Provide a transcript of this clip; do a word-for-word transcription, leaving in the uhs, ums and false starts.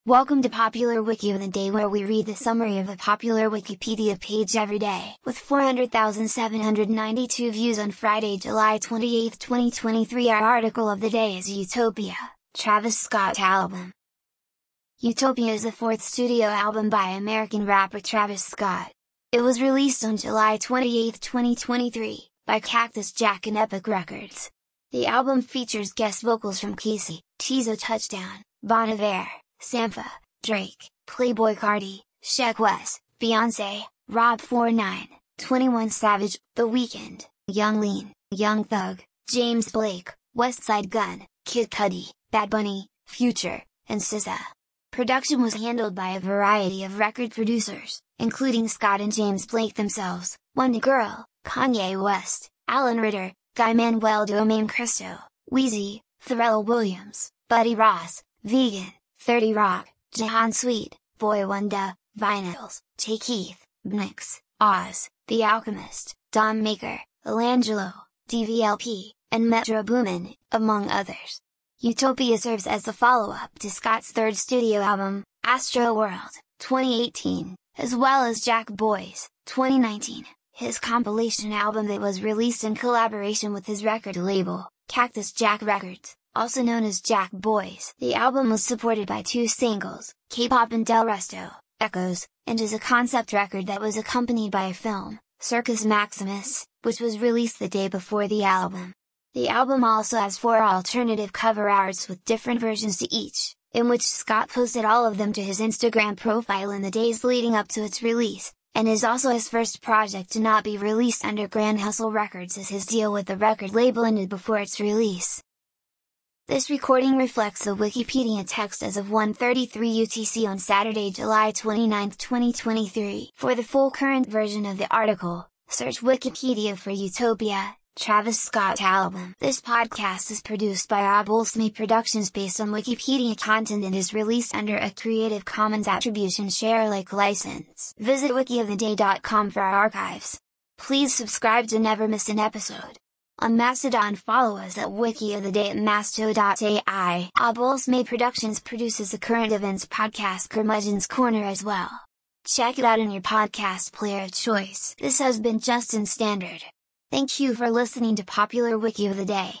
Welcome to Popular Wiki of the Day, where we read the summary of a popular Wikipedia page every day. With four hundred thousand seven hundred ninety-two views on Friday, July twenty-eighth, twenty twenty-three, our article of the day is Utopia, Travis Scott album. Utopia is the fourth studio album by American rapper Travis Scott. It was released on July twenty-eighth, twenty twenty-three, by Cactus Jack and Epic Records. The album features guest vocals from Casey, Tizo Touchdown, Bon Iver, Sampha, Drake, Playboi Carti, Sheck Wes, Beyonce, Rob forty-nine, twenty-one Savage, The Weeknd, Young Lean, Young Thug, James Blake, Westside Gunn, Kid Cudi, Bad Bunny, Future, and S Z A. Production was handled by a variety of record producers, including Scott and James Blake themselves, One Girl, Kanye West, Alan Ritter, Guy Manuel Domain Cristo, Wheezy, Pharrell Williams, Buddy Ross, Vegan, thirty Rock, Jahan Sweet, Boi-1da, Vinyls, Tay Keith, Bnix, Oz, The Alchemist, Don Maker, Elangelo, D V L P, and Metro Boomin, among others. Utopia serves as the follow-up to Scott's third studio album, Astroworld, twenty eighteen, as well as Jack Boys, twenty nineteen, his compilation album that was released in collaboration with his record label, Cactus Jack Records, also known as Jack Boys. The album was supported by two singles, K-Pop and Del Resto, Echoes, and is a concept record that was accompanied by a film, Circus Maximus, which was released the day before the album. The album also has four alternative cover arts with different versions to each, in which Scott posted all of them to his Instagram profile in the days leading up to its release, and is also his first project to not be released under Grand Hustle Records, as his deal with the record label ended before its release. This recording reflects the Wikipedia text as of one thirty-three U T C on Saturday, July twenty-ninth, twenty twenty-three. For the full current version of the article, search Wikipedia for Utopia, Travis Scott album. This podcast is produced by Abolsme Productions based on Wikipedia content and is released under a Creative Commons Attribution Share Alike license. Visit wiki of the day dot com for our archives. Please subscribe to never miss an episode. On Mastodon, follow us at Wiki of the Day at masto dot A I. Abolsme Productions produces the current events podcast Curmudgeon's Corner as well. Check it out in your podcast player of choice. This has been Justin Standard. Thank you for listening to Popular Wiki of the Day.